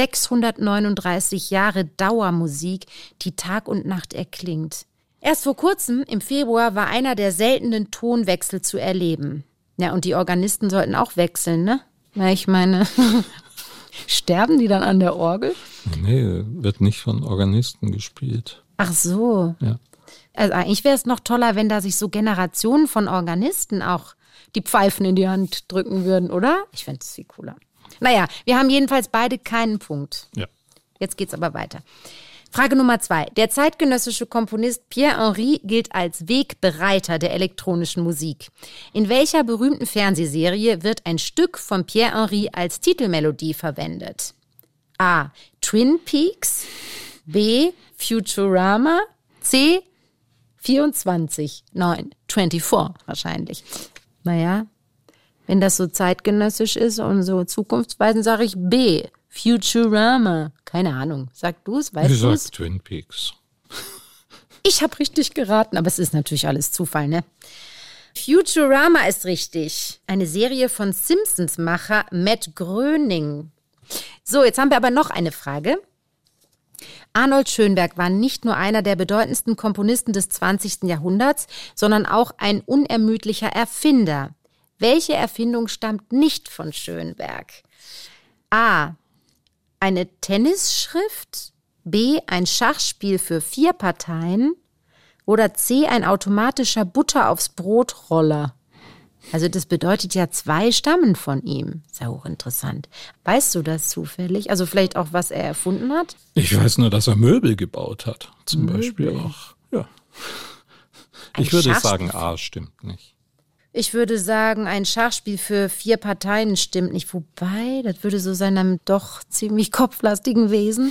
639 Jahre Dauermusik, die Tag und Nacht erklingt. Erst vor kurzem, im Februar, war einer der seltenen Tonwechsel zu erleben. Ja, und die Organisten sollten auch wechseln, ne? Na, ich meine, sterben die dann an der Orgel? Nee, wird nicht von Organisten gespielt. Ach so. Ja. Also eigentlich wäre es noch toller, wenn da sich so Generationen von Organisten auch die Pfeifen in die Hand drücken würden, oder? Ich fände es viel cooler. Naja, wir haben jedenfalls beide keinen Punkt. Ja. Jetzt geht's aber weiter. Frage Nummer 2. Der zeitgenössische Komponist Pierre Henry gilt als Wegbereiter der elektronischen Musik. In welcher berühmten Fernsehserie wird ein Stück von Pierre Henry als Titelmelodie verwendet? A. Twin Peaks. B. Futurama. C. 24 wahrscheinlich. Naja, wenn das so zeitgenössisch ist und so zukunftsweisend, sage ich B. Futurama. Keine Ahnung. Sag du es, weißt du es? Ich sag Twin Peaks. Ich habe richtig geraten, aber es ist natürlich alles Zufall, ne? Futurama ist richtig. Eine Serie von Simpsons-Macher Matt Groening. So, jetzt haben wir aber noch eine Frage. Arnold Schönberg war nicht nur einer der bedeutendsten Komponisten des 20. Jahrhunderts, sondern auch ein unermüdlicher Erfinder. Welche Erfindung stammt nicht von Schönberg? A. Eine Tennisschrift, B. ein Schachspiel für 4 Parteien oder C. ein automatischer Butter aufs Brotroller. Also das bedeutet ja 2 stammen von ihm. Ist ja hochinteressant. Weißt du das zufällig? Also vielleicht auch, was er erfunden hat? Ich weiß nur, dass er Möbel gebaut hat. Zum Beispiel auch. Ja. Ich würde sagen, A stimmt nicht. Ich würde sagen, ein Schachspiel für 4 Parteien stimmt nicht. Wobei, das würde so seinem doch ziemlich kopflastigen Wesen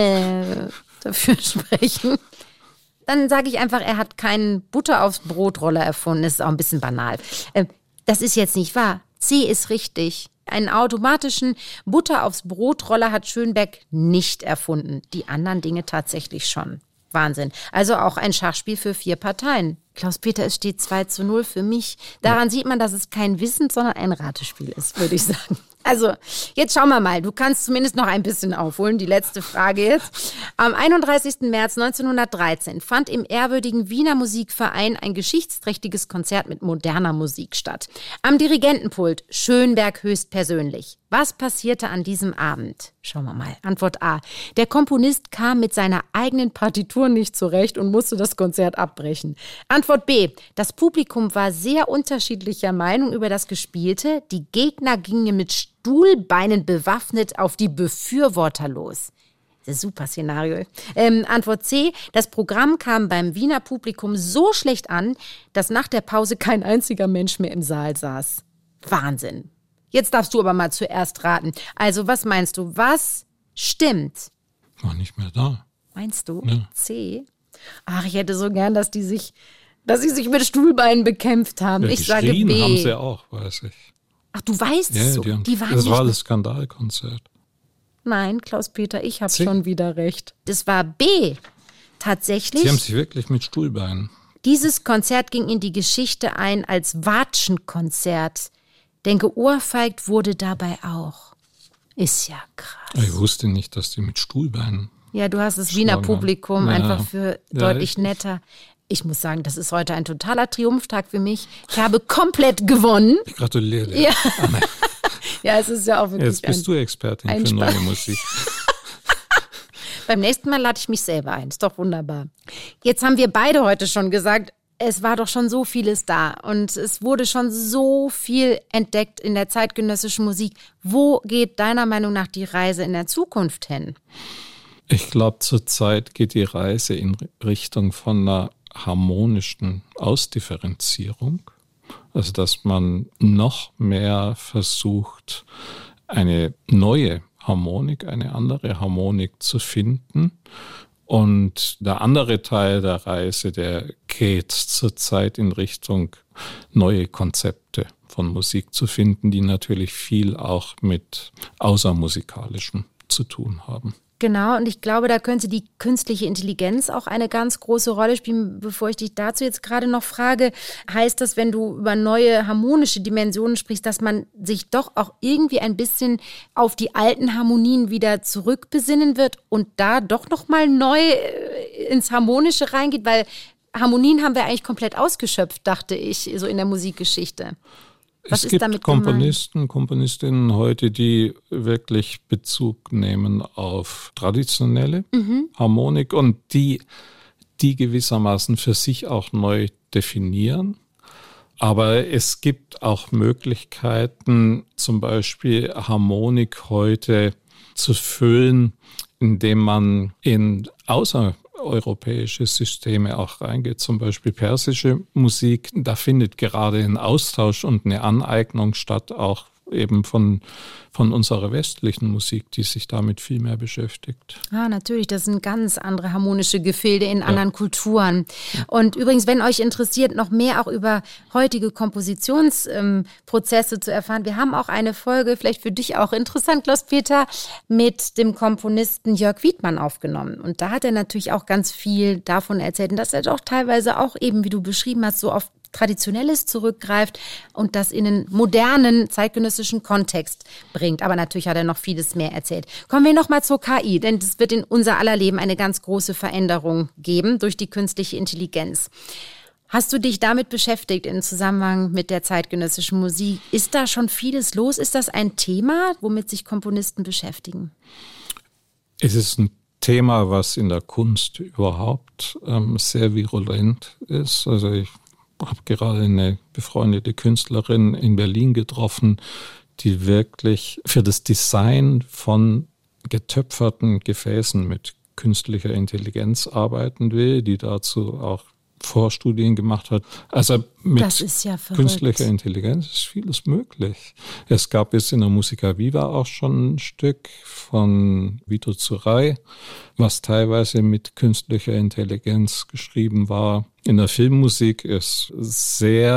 dafür sprechen. Dann sage ich einfach, er hat keinen Butter aufs Brotroller erfunden. Das ist auch ein bisschen banal. Das ist jetzt nicht wahr. C ist richtig. Einen automatischen Butter aufs Brotroller hat Schönberg nicht erfunden. Die anderen Dinge tatsächlich schon. Wahnsinn. Also auch ein Schachspiel für 4 Parteien. Klaus-Peter, es steht 2:0 für mich. Daran sieht man, dass es kein Wissen, sondern ein Ratespiel ist, würde ich sagen. Also, jetzt schauen wir mal. Du kannst zumindest noch ein bisschen aufholen. Die letzte Frage jetzt. Am 31. März 1913 fand im ehrwürdigen Wiener Musikverein ein geschichtsträchtiges Konzert mit moderner Musik statt. Am Dirigentenpult Schönberg höchstpersönlich. Was passierte an diesem Abend? Schauen wir mal. Antwort A. Der Komponist kam mit seiner eigenen Partitur nicht zurecht und musste das Konzert abbrechen. Antwort B. Das Publikum war sehr unterschiedlicher Meinung über das Gespielte. Die Gegner gingen mit Stuhlbeinen bewaffnet auf die Befürworter los. Das ist ein super Szenario. Antwort C. Das Programm kam beim Wiener Publikum so schlecht an, dass nach der Pause kein einziger Mensch mehr im Saal saß. Wahnsinn. Jetzt darfst du aber mal zuerst raten. Also, was meinst du? Was stimmt? War nicht mehr da. Meinst du? Ja. C. Ach, ich hätte so gern, dass sie sich mit Stuhlbeinen bekämpft haben. Ja, ich sage B. haben sie auch, weiß ich. Ach, du weißt es so. Das war das Skandalkonzert. Nein, Klaus-Peter, ich habe schon wieder recht. Das war B. Tatsächlich. Sie haben sich wirklich mit Stuhlbeinen. Dieses Konzert ging in die Geschichte ein als Watschenkonzert. Denn geohrfeigt wurde dabei auch. Ist ja krass. Ich wusste nicht, dass die mit Stuhlbeinen. Ja, du hast das Wiener Publikum einfach für deutlich netter. Ich muss sagen, das ist heute ein totaler Triumphtag für mich. Ich habe komplett gewonnen. Ich gratuliere dir. Ja. Ja, es ist ja auch wirklich. Jetzt bist du Expertin für neue Musik. Beim nächsten Mal lade ich mich selber ein. Ist doch wunderbar. Jetzt haben wir beide heute schon gesagt, es war doch schon so vieles da und es wurde schon so viel entdeckt in der zeitgenössischen Musik. Wo geht deiner Meinung nach die Reise in der Zukunft hin? Ich glaube, zurzeit geht die Reise in Richtung von einer harmonischen Ausdifferenzierung. Also, dass man noch mehr versucht, eine neue Harmonik, eine andere Harmonik zu finden. Und der andere Teil der Reise, der geht zurzeit in Richtung neue Konzepte von Musik zu finden, die natürlich viel auch mit Außermusikalischem zu tun haben. Genau, und ich glaube, da könnte die künstliche Intelligenz auch eine ganz große Rolle spielen. Bevor ich dich dazu jetzt gerade noch frage, heißt das, wenn du über neue harmonische Dimensionen sprichst, dass man sich doch auch irgendwie ein bisschen auf die alten Harmonien wieder zurückbesinnen wird und da doch nochmal neu ins Harmonische reingeht? Weil Harmonien haben wir eigentlich komplett ausgeschöpft, dachte ich, so in der Musikgeschichte. Was es gibt damit Komponisten, Komponistinnen heute, die wirklich Bezug nehmen auf traditionelle Harmonik und die gewissermaßen für sich auch neu definieren. Aber es gibt auch Möglichkeiten, zum Beispiel Harmonik heute zu füllen, indem man in außereuropäische Systeme auch reingeht, zum Beispiel persische Musik. Da findet gerade ein Austausch und eine Aneignung statt, auch eben von unserer westlichen Musik, die sich damit viel mehr beschäftigt. Ah, natürlich, das sind ganz andere harmonische Gefilde in anderen Kulturen. Und übrigens, wenn euch interessiert, noch mehr auch über heutige Kompositionsprozesse zu erfahren, wir haben auch eine Folge, vielleicht für dich auch interessant, Klaus-Peter, mit dem Komponisten Jörg Wiedmann aufgenommen. Und da hat er natürlich auch ganz viel davon erzählt und dass er doch teilweise auch eben, wie du beschrieben hast, so auf Traditionelles zurückgreift und das in einen modernen, zeitgenössischen Kontext bringt. Aber natürlich hat er noch vieles mehr erzählt. Kommen wir nochmal zur KI, denn es wird in unser aller Leben eine ganz große Veränderung geben durch die künstliche Intelligenz. Hast du dich damit beschäftigt im Zusammenhang mit der zeitgenössischen Musik? Ist da schon vieles los? Ist das ein Thema, womit sich Komponisten beschäftigen? Es ist ein Thema, was in der Kunst überhaupt sehr virulent ist. Also ich habe gerade eine befreundete Künstlerin in Berlin getroffen, die wirklich für das Design von getöpferten Gefäßen mit künstlicher Intelligenz arbeiten will, die dazu auch Vorstudien gemacht hat. Also mit künstlicher Intelligenz ist vieles möglich. Es gab jetzt in der Musica Viva auch schon ein Stück von Vito Zurai, was teilweise mit künstlicher Intelligenz geschrieben war. In der Filmmusik ist es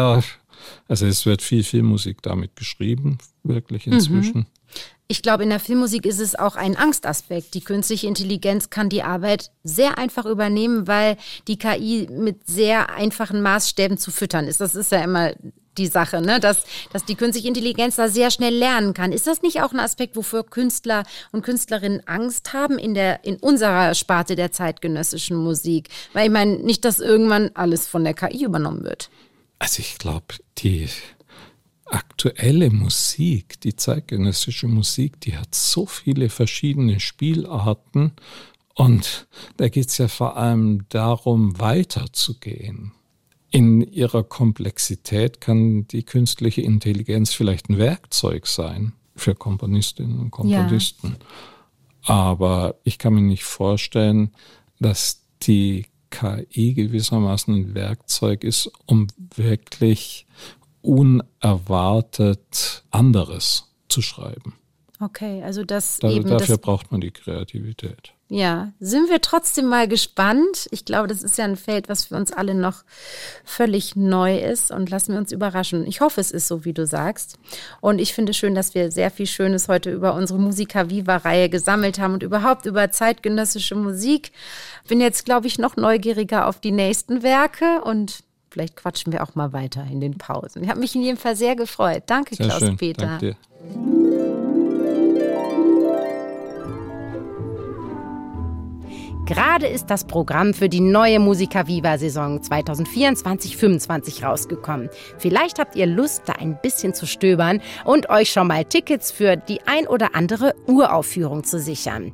wird viel Filmmusik damit geschrieben, wirklich inzwischen. Ich glaube, in der Filmmusik ist es auch ein Angstaspekt. Die künstliche Intelligenz kann die Arbeit sehr einfach übernehmen, weil die KI mit sehr einfachen Maßstäben zu füttern ist. Das ist ja immer die Sache, ne? Dass die künstliche Intelligenz da sehr schnell lernen kann. Ist das nicht auch ein Aspekt, wofür Künstler und Künstlerinnen Angst haben in unserer Sparte der zeitgenössischen Musik? Weil ich meine, nicht, dass irgendwann alles von der KI übernommen wird. Also ich glaube, aktuelle Musik, die zeitgenössische Musik, die hat so viele verschiedene Spielarten und da geht es ja vor allem darum, weiterzugehen. In ihrer Komplexität kann die künstliche Intelligenz vielleicht ein Werkzeug sein für Komponistinnen und Komponisten. Ja. Aber ich kann mir nicht vorstellen, dass die KI gewissermaßen ein Werkzeug ist, um wirklich unerwartet anderes zu schreiben. Okay, also dafür braucht man die Kreativität. Ja, sind wir trotzdem mal gespannt. Ich glaube, das ist ja ein Feld, was für uns alle noch völlig neu ist und lassen wir uns überraschen. Ich hoffe, es ist so, wie du sagst. Und ich finde schön, dass wir sehr viel Schönes heute über unsere Musica Viva-Reihe gesammelt haben und überhaupt über zeitgenössische Musik. Bin jetzt, glaube ich, noch neugieriger auf die nächsten Werke und vielleicht quatschen wir auch mal weiter in den Pausen. Ich habe mich in jedem Fall sehr gefreut. Danke, sehr Klaus-Peter. Danke dir. Gerade ist das Programm für die neue Musica Viva-Saison 2024-25 rausgekommen. Vielleicht habt ihr Lust, da ein bisschen zu stöbern und euch schon mal Tickets für die ein oder andere Uraufführung zu sichern.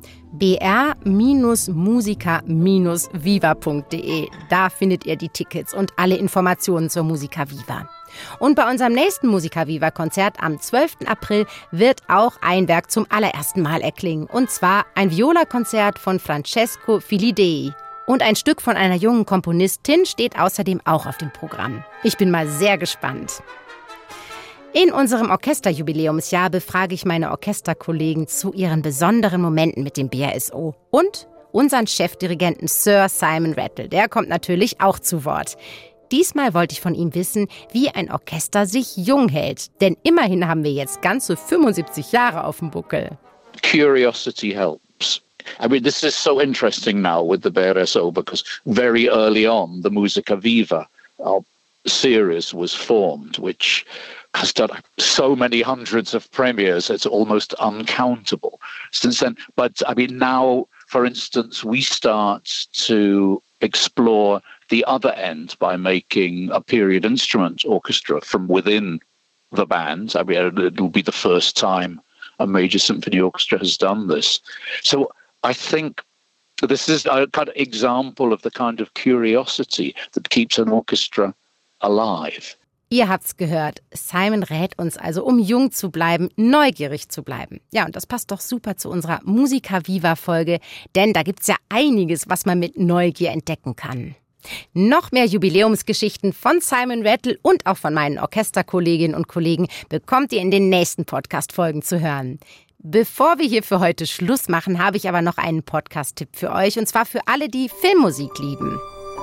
br-musica-viva.de. Da findet ihr die Tickets und alle Informationen zur Musica Viva. Und bei unserem nächsten Musica Viva-Konzert am 12. April wird auch ein Werk zum allerersten Mal erklingen. Und zwar ein Viola-Konzert von Francesco Filidei. Und ein Stück von einer jungen Komponistin steht außerdem auch auf dem Programm. Ich bin mal sehr gespannt. In unserem Orchesterjubiläumsjahr befrage ich meine Orchesterkollegen zu ihren besonderen Momenten mit dem BRSO. Und unseren Chefdirigenten Sir Simon Rattle, der kommt natürlich auch zu Wort. Diesmal wollte ich von ihm wissen, wie ein Orchester sich jung hält. Denn immerhin haben wir jetzt ganze 75 Jahre auf dem Buckel. Curiosity helps. I mean, this is so interesting now with the BRSO because very early on, the Musica Viva series was formed, which has done so many hundreds of premieres, it's almost uncountable since then. But I mean, now, for instance, we start to explore the other end by making a period instrument orchestra from within the band. I mean, it'll be the first time a major symphony orchestra has done this. So I think this is a kind of example of the kind of curiosity that keeps an orchestra alive. Ihr habt's gehört. Simon rät uns also, um jung zu bleiben, neugierig zu bleiben. Ja, und das passt doch super zu unserer Musica Viva-Folge, denn da gibt's ja einiges, was man mit Neugier entdecken kann. Noch mehr Jubiläumsgeschichten von Simon Rattle und auch von meinen Orchesterkolleginnen und Kollegen bekommt ihr in den nächsten Podcast-Folgen zu hören. Bevor wir hier für heute Schluss machen, habe ich aber noch einen Podcast-Tipp für euch, und zwar für alle, die Filmmusik lieben.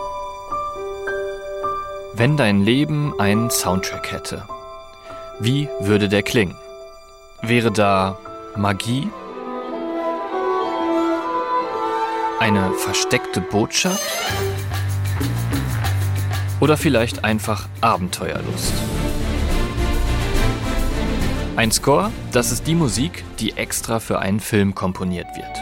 Wenn dein Leben einen Soundtrack hätte, wie würde der klingen? Wäre da Magie? Eine versteckte Botschaft? Oder vielleicht einfach Abenteuerlust? Ein Score, das ist die Musik, die extra für einen Film komponiert wird.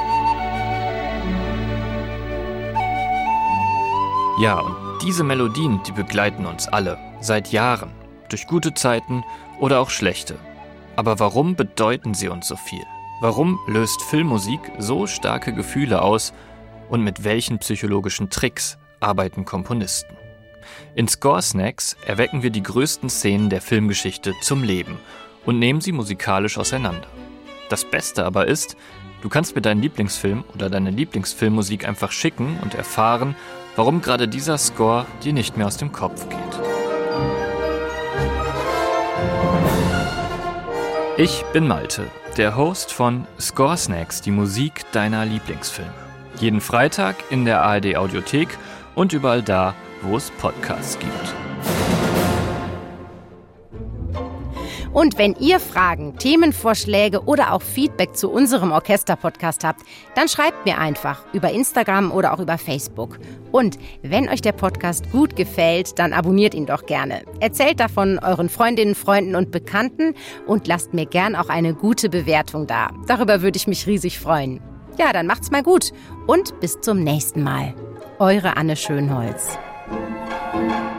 Ja, und diese Melodien, die begleiten uns alle, seit Jahren, durch gute Zeiten oder auch schlechte. Aber warum bedeuten sie uns so viel? Warum löst Filmmusik so starke Gefühle aus und mit welchen psychologischen Tricks arbeiten Komponisten? In Score Snacks erwecken wir die größten Szenen der Filmgeschichte zum Leben und nehmen sie musikalisch auseinander. Das Beste aber ist, du kannst mir deinen Lieblingsfilm oder deine Lieblingsfilmmusik einfach schicken und erfahren, warum gerade dieser Score dir nicht mehr aus dem Kopf geht. Ich bin Malte, der Host von Score Snacks, die Musik deiner Lieblingsfilme. Jeden Freitag in der ARD Audiothek und überall da, wo es Podcasts gibt. Und wenn ihr Fragen, Themenvorschläge oder auch Feedback zu unserem Orchester-Podcast habt, dann schreibt mir einfach über Instagram oder auch über Facebook. Und wenn euch der Podcast gut gefällt, dann abonniert ihn doch gerne. Erzählt davon euren Freundinnen, Freunden und Bekannten und lasst mir gern auch eine gute Bewertung da. Darüber würde ich mich riesig freuen. Ja, dann macht's mal gut und bis zum nächsten Mal. Eure Anne Schönholz.